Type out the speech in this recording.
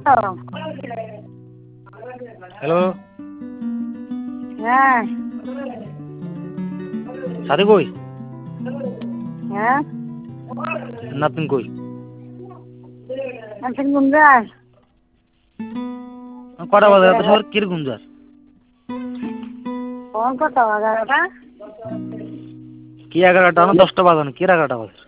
Hello, হ্যাঁ সাথী কই? হ্যাঁ নাতিন কই? আছেন গুঞ্জার কটা বাজে এত শহর কিরকম যাস? ফোন কত 11টা? কি 11টা না 10টা বাজানো? কি 11টা বাজে?